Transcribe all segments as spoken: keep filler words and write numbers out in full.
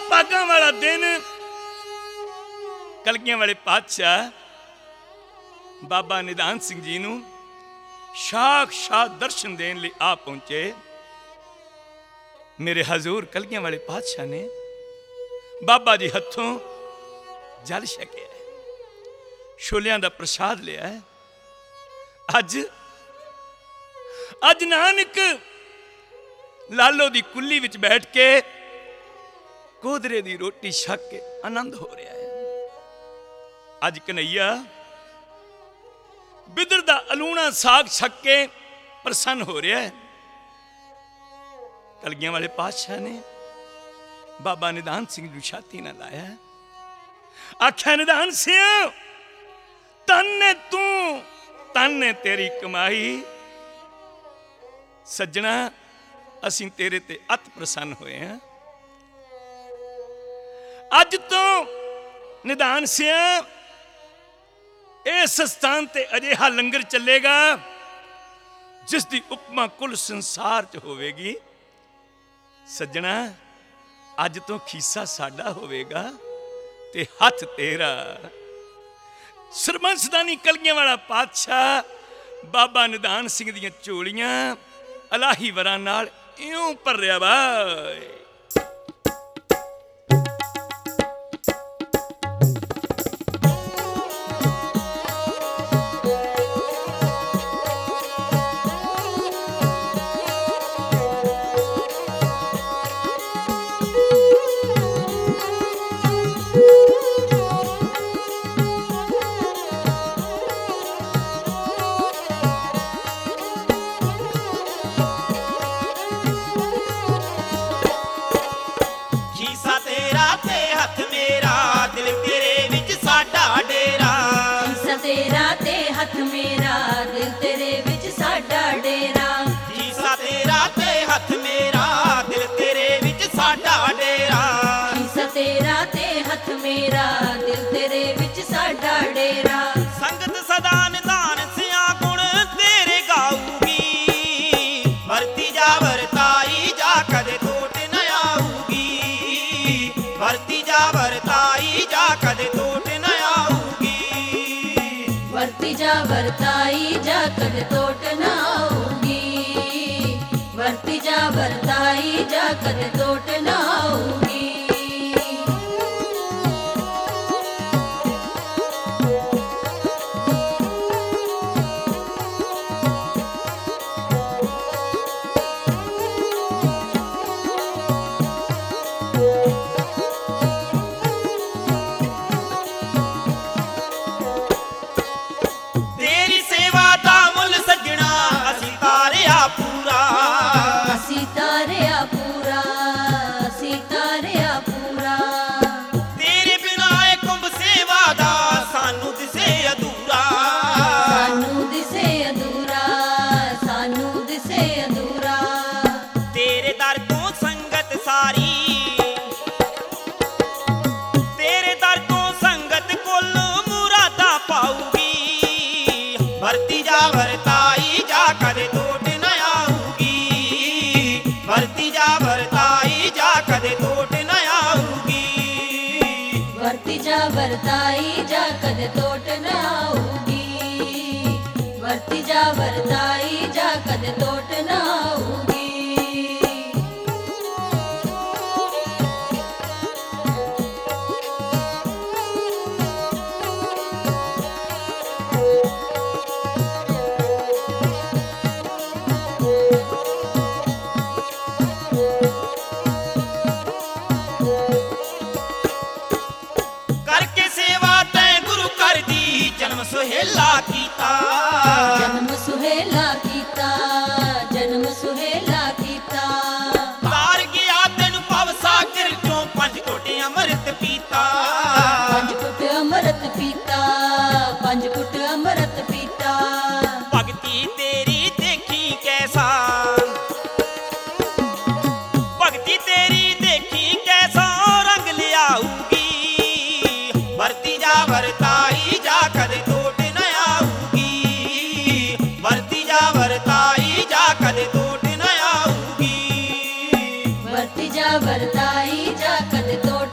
भागां वाला दिन कलगियां वाले पातशाह बाबा निधान सिंह जी नूं साक्षात दर्शन देने लिए आ पहुंचे। मेरे हजूर कलगियां वाले पातशाह ने बाबा जी हथों जल छकिया, छोलियां दा प्रसाद लिया। अज अज नानक लालो दी कुल्ली विच बैठ के कोदरे दी रोटी छक के आनंद हो रहा है। अज कन्हैया बिदर दा अलूना साग छक के प्रसन्न हो रहा है। कलगियां वाले पातशाह ने बाबा निधान सिंह नूं छाती ना लाया, आख्या निधान सिंह तन ने तू तन ने तेरी कमाई, सज्जना असीं तेरे ते अत प्रसन्न होए हैं। अज तो निधान सिंह इस स्थान ते अजिहा लंगर चलेगा जिसकी उपमा कुल संसार च होवेगी। सज्जना अज तो खीसा साडा होवेगा ते हथ तेरा। सरबंसदानी कलगियां वाला पातशाह बाबा निधान सिंह दियां झोलियां अलाही वरां नाल इउं भरिया भाई। मेरा दिल तेरे विच साडा डेरा, संगत सदा निधान सियां गुण तेरे गाऊगी। भरती जा वरताई जा कदे टोट न आऊगी। भरती जा वरताई जा कदे टोट न आऊगी। भरती जा वरताई जा कदे टोट न आऊगी। भरती जा वरताई जा कदे टोट न आऊगी। भरती जा वरताई जा कदे टोट न आऊगी। भरती जा वरताई जा कदे टोट न आऊगी। भरती जा वरताई जा कदे टोट न आऊगी। भरती जा वरताई जा कदे टोट न आऊगी। सुहेला कीता जन्म सुहेला कीता जन्म सुहेला कीता। तार गया तेन भव सागर चों पंज घुट अमृत पीता। पंज घुट अमृत पीता पंज घुट अमृत पीता। भगती तेरी देखी कैसा भगती तेरी देखी कैसा रंग लियाऊगी। भरती जा वरताई जा कदे टोट न आऊगी। भरती जा वरताई जा कदे टोट न आऊगी। भरती जा वरताई जा कदे टोट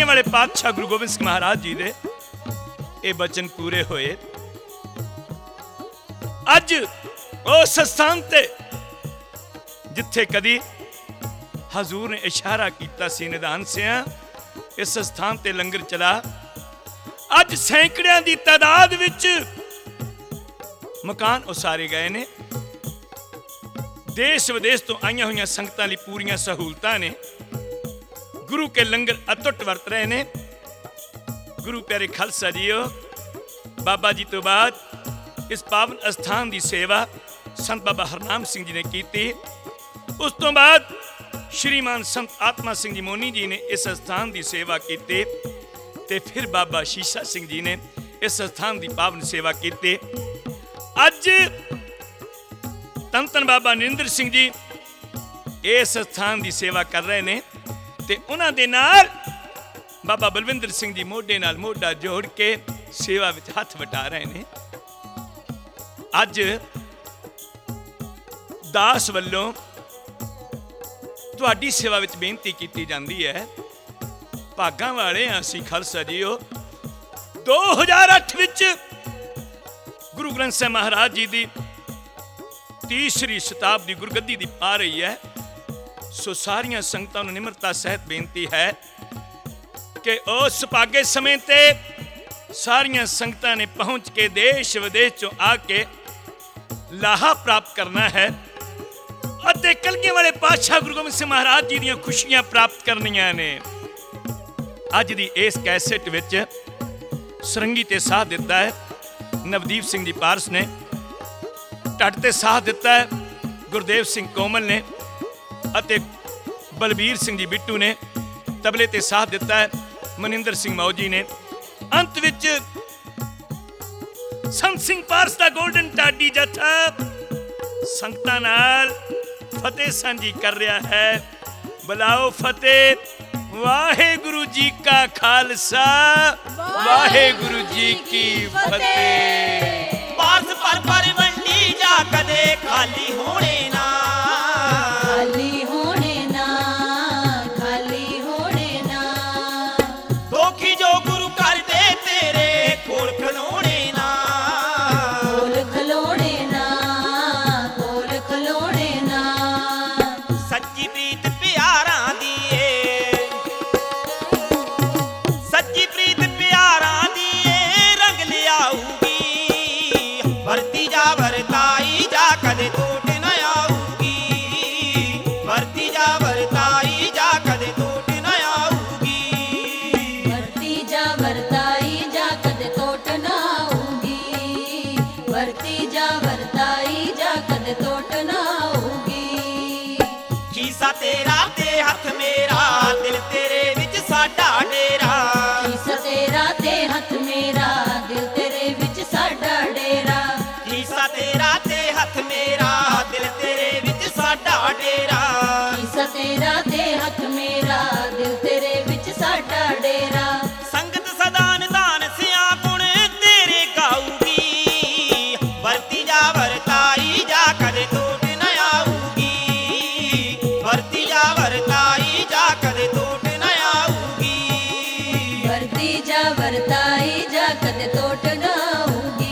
ਕਲਗੀਆਂ ਵਾਲੇ ਪਾਤਸ਼ਾਹ ਗੁਰੂ ਗੋਬਿੰਦ ਸਿੰਘ ਮਹਾਰਾਜ ਜੀ ਦੇ ਇਹ ਬਚਨ ਪੂਰੇ ਹੋਏ। ਅੱਜ ਉਸ ਸਥਾਨ ਤੇ ਜਿੱਥੇ ਕਦੀ ਹਜ਼ੂਰ ਨੇ ਇਸ਼ਾਰਾ ਕੀਤਾ ਸੀ ਨਿਧਾਨ ਸਿਆਂ, ਇਸ ਸਥਾਨ ਤੇ ਲੰਗਰ ਚਲਾ। ਅੱਜ ਸੈਂਕੜਿਆਂ ਦੀ ਤਾਦਾਦ ਵਿੱਚ ਮਕਾਨ ਉਸਾਰੇ ਗਏ ਨੇ। ਦੇਸ਼ ਵਿਦੇਸ਼ ਤੋਂ ਆਈਆਂ ਹੋਈਆਂ ਸੰਗਤਾਂ ਲਈ ਪੂਰੀਆਂ ਸਹੂਲਤਾਂ ਨੇ। ਗੁਰੂ ਕੇ ਲੰਗਰ ਅਤੁੱਟ ਵਰਤ ਰਹੇ ਨੇ। ਗੁਰੂ ਪਿਆਰੇ ਖਾਲਸਾ ਜੀਓ, ਬਾਬਾ ਜੀ ਤੋਂ ਬਾਅਦ ਇਸ ਪਾਵਨ ਅਸਥਾਨ ਦੀ ਸੇਵਾ ਸੰਤ ਬਾਬਾ ਹਰਨਾਮ ਸਿੰਘ ਜੀ ਨੇ ਕੀਤੀ। ਉਸ ਤੋਂ ਬਾਅਦ ਸ਼੍ਰੀਮਾਨ ਸੰਤ ਆਤਮਾ ਸਿੰਘ ਜੀ ਮੋਨੀ ਜੀ ਨੇ ਇਸ ਅਸਥਾਨ ਦੀ ਸੇਵਾ ਕੀਤੀ ਤੇ ਫਿਰ ਬਾਬਾ ਸ਼ੀਸ਼ਾ ਸਿੰਘ ਜੀ ਨੇ ਇਸ ਅਸਥਾਨ ਦੀ ਪਾਵਨ ਸੇਵਾ ਕੀਤੀ। ਅੱਜ ਧੰਨ ਧੰਨ ਬਾਬਾ ਨਰਿੰਦਰ ਸਿੰਘ ਜੀ ਇਸ ਅਸਥਾਨ ਦੀ ਸੇਵਾ ਕਰ ਰਹੇ ਨੇ ਤੇ ਉਹਨਾਂ ਦੇ ਨਾਲ ਬਾਬਾ ਬਲਵਿੰਦਰ ਸਿੰਘ ਜੀ ਮੋਢੇ ਨਾਲ ਮੋਢਾ ਜੋੜ ਕੇ ਸੇਵਾ ਵਿੱਚ ਹੱਥ ਵਟਾ ਰਹੇ ਨੇ। ਅੱਜ ਦਾਸ ਵੱਲੋਂ ਤੁਹਾਡੀ ਸੇਵਾ ਵਿੱਚ ਬੇਨਤੀ ਕੀਤੀ ਜਾਂਦੀ ਹੈ। ਭਾਗਾਂ ਵਾਲੇ ਹਾਂ ਅਸੀਂ ਖਾਲਸਾ ਜੀਓ। ਦੋ ਹਜ਼ਾਰ ਅੱਠ ਵਿੱਚ ਗੁਰੂ ਗ੍ਰੰਥ ਸਾਹਿਬ ਮਹਾਰਾਜ ਜੀ ਦੀ ਤੀਸਰੀ ਸ਼ਤਾਬਦੀ ਗੁਰਗੱਦੀ ਦੀ ਆ ਰਹੀ ਹੈ। ਸੋ ਸਾਰੀਆਂ ਸੰਗਤਾਂ ਨੂੰ ਨਿਮਰਤਾ ਸਹਿਤ ਬੇਨਤੀ ਹੈ ਕਿ ਉਸ ਸੁਭਾਗੇ ਸਮੇਂ ਤੇ ਸਾਰੀਆਂ ਸੰਗਤਾਂ ਨੇ ਪਹੁੰਚ ਕੇ ਦੇਸ਼ ਵਿਦੇਸ਼ ਚੋਂ ਆ ਕੇ ਲਾਹਾ ਪ੍ਰਾਪਤ ਕਰਨਾ ਹੈ ਅਤੇ ਕਲਗੀਆਂ ਵਾਲੇ ਪਾਤਸ਼ਾਹ ਗੁਰੂ ਗੋਬਿੰਦ ਸਿੰਘ ਮਹਾਰਾਜ ਜੀ ਦੀਆਂ ਖੁਸ਼ੀਆਂ ਪ੍ਰਾਪਤ ਕਰਨੀਆਂ ਨੇ। ਅੱਜ ਦੀ ਇਸ ਕੈਸੇਟ ਵਿੱਚ ਸਰੰਗੀ ਤੇ ਸਾਥ ਦਿੱਤਾ ਹੈ ਨਵਦੀਪ ਸਿੰਘ ਜੀ ਪਾਰਸ ਨੇ, ਢੱਡ ਤੇ ਸਾਥ ਦਿੱਤਾ ਹੈ ਗੁਰਦੇਵ ਸਿੰਘ ਕੋਮਲ ਨੇ ਅਤੇ ਬਲਬੀਰ ਸਿੰਘ ਜੀ ਬਿੱਟੂ ਨੇ, ਤਬਲੇ ਤੇ ਸਾਥ ਦਿੱਤਾ ਹੈ ਮਨਿੰਦਰ ਸਿੰਘ ਮੌਜੀ ਨੇ। ਅੰਤ ਵਿੱਚ ਸੰਤ ਸਿੰਘ ਪਾਰਸ ਦਾ ਗੋਲਡਨ ਟਾਡੀ ਜਥਾ ਸੰਗਤਾਂ ਨਾਲ ਫਤਿਹ ਸਾਂਝੀ ਕਰ ਰਿਹਾ ਹੈ। ਬੁਲਾਓ ਫਤਿਹ। ਵਾਹਿਗੁਰੂ ਜੀ ਕਾ ਖਾਲਸਾ, ਵਾਹਿਗੁਰੂ ਜੀ ਕੀ ਫਤਿਹ। ਪਾਰਸ ਪਰ ਪਰ ਵੰਡੀ ਜਾ ਕਦੇ ਖਾਲੀ ਹੋਣੇ ਨਾ, ਖਾਲੀ ਹੋਣੇ ਨਾ, ਖਾਲੀ ਹੋਣੇ ਨਾ। ਦੋਖੀ ਜੋ ਗੁਰੂ ਕਰਦੇ ਤੇਰੇ ਕੋਲ ਖਲੋਣੇ ਨਾ, ਕੋਲ ਖਲੋਣੇ ਨਾ, ਕੋਲ ਖਲੋਣੇ ਨਾ। ਸੱਚੀ ਪ੍ਰੀਤ ਪਿਆਰਾਂ ਦੀ ਏ, ਸੱਚੀ ਪ੍ਰੀਤ ਪਿਆਰਾਂ ਦੀ ਏ ਰੰਗ ਲਿਆਊਗੀ। ਵਰਤੀ ਜਾ ਵਰਤਾਈ ਜਾ ਕਦੇ ਟੋਟ ਨਾ ਆਊਗੀ, ਵਰਤੀ ਜਾ ਵਰਤਾਈ ਜਾ ਕਦੇ ਟੋਟ ਨਾ ਆਊਗੀ। ਵਰਤੀ ਜਾ ਵਰਤਾਈ ਜਾ ਕਦੇ ਟੋਟ ਨਾ ਆਊਗੀ, ਵਰਤੀ ਜਾ ਵਰਤਾਈ ਜਾ ਕਦੇ ਟੋਟ ਨਾ ਆਊਗੀ। ਖੀਸਾ ਤੇਰਾ ਤੇ ਹੱਥ ਮੇਰਾ, ਦਿਲ ਤੇਰੇ ਵਿੱਚ ਸਾਡਾ ਡੇਰਾ। ਖੀਸਾ ਤੇਰਾ ਤੇ ਹੱਥ ਮੇਰਾ, ਦਿਲ ਤੇਰੇ ਵਿੱਚ ਸਾਡਾ ਡੇਰਾ। ਖੀਸਾ ਤੇਰਾ ਤੇ ਹੱਥ ਮੇਰਾ, ਦਿਲ ਤੇਰੇ ਵਿੱਚ ਸਾਡਾ ਡੇਰਾ। ਖੀਸਾ ਤੇਰਾ ਤੇ ਹੱਥ ਮੇਰਾ, ਦਿਲ ਤੇਰੇ ਵਿੱਚ ਸਾਡਾ ਡੇਰਾ। ਸੰਗਤ ਸਦਾ ਨਿਧਾਨ ਸਿਆ ਗੁਣ ਤੇਰੇ ਗਾਊਗੀ। ਵਰਤੀ ਜਾ ਵਰਤਾਈ ਜਾ ਕਦੇ ਟੋਟ ਨਾ ਆਊਗੀ, ਵਰਤੀ ਜਾ ਵਰਤਾਈ ਜਾ ਕਦੇ ਟੋਟ ਨਾ ਆਊਗੀ। ਵਰਤੀ ਜਾ ਵਰਤਾਈ ਜਾ ਕਦੇ ਟੋਟ ਨਾ ਆਊਗੀ।